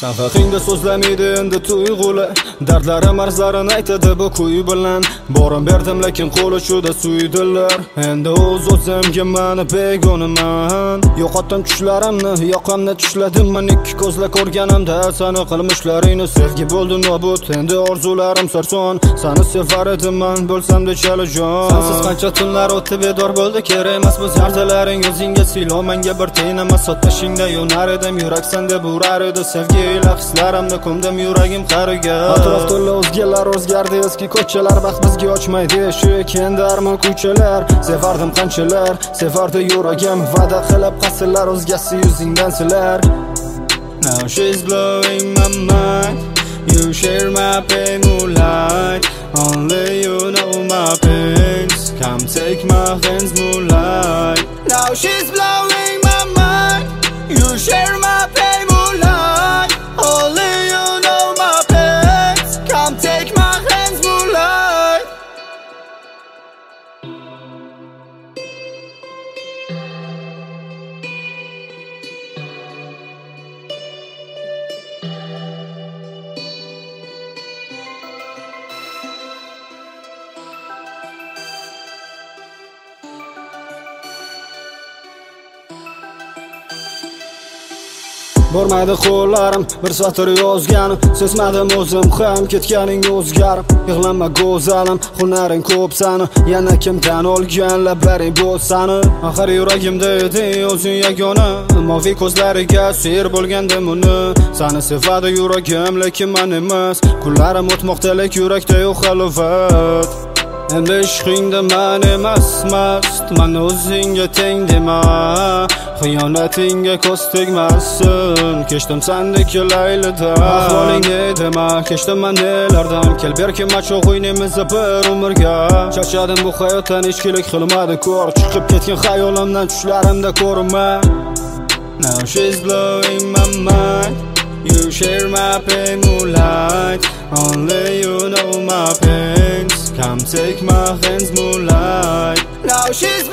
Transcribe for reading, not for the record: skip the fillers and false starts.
Sen haqingda so'zlamaydi endi tuyg'ular, dardlarim arzlarini aytadi bu kuy bilan. Borim berdim lekin qo'l uchida suydilar. Endi o'zimga meni begonaman. Yo'qotdim tushlarimni, yoqamni tushladim men ikki ko'zla ko'rganimda seni qilmishlaringni. Sevgi bo'ldi nobud, endi orzularim sarson. Seni sevar edim men, bo'lsam-da chalajon. Sensiz qancha tunlar o'tib bedor bo'ldi, kerak emas bu zardalaring. O'zingga siylov, menga bir tiyin emas. Sotashingda yo'nar edim, yurak senda burar edi. Sevgi ila hislarimni ko'mdim, yuragim qariga. Atrof to'la o'zgalar, o'zgardi eski ko'chalar. Baxt bizga ochmaydi eshik, endi armon ko'chalar. Sevardim qanchalar, sevardi yuragim. Va'da qilib qasrlar, o'zgasi yuzingdan silar. Now she's blowing my mind. You share my pain, moonlight. Only you know my pains. Come take my hands, moonlight. Now she's blowing my mind. You share my pain, moonlight. Only you know my pains. Come take my hands, moonlight. Bormaydi qo'llarim bir satr yozganim, sezmadim o'zim ham ketganing o'zgarib. Yig'lama go'zalim, hunaring ko'p sani, yana kimdan olgan lablaring bo'lsani. Axir yuragimda eding o'zing yagona, moviy ko'zlariga ser bo'lgandim uni. Seni sevadi yuragim lekin men emas, kunlarim o'tmoqda lek yurakda yo'q halovat. Endi ishqingda men emas mast, men o'zingga teng dema. Xiyonatingga ko'z tegmasin, kechdim sendeki laylida. Ahvolingni dema, kechdim men nelardan. Kel berkim machoq o'ynaymiz bir umrga. Charchadim bu hayotdan, ichkilik qilmadi ko'r. Chiqib ketgan xayolimdan tushlarimda ko'rinma. Now she's blowing my mind. You share my pain, moonlight. Only you know my pains. Come take my hands, moonlight. Now she's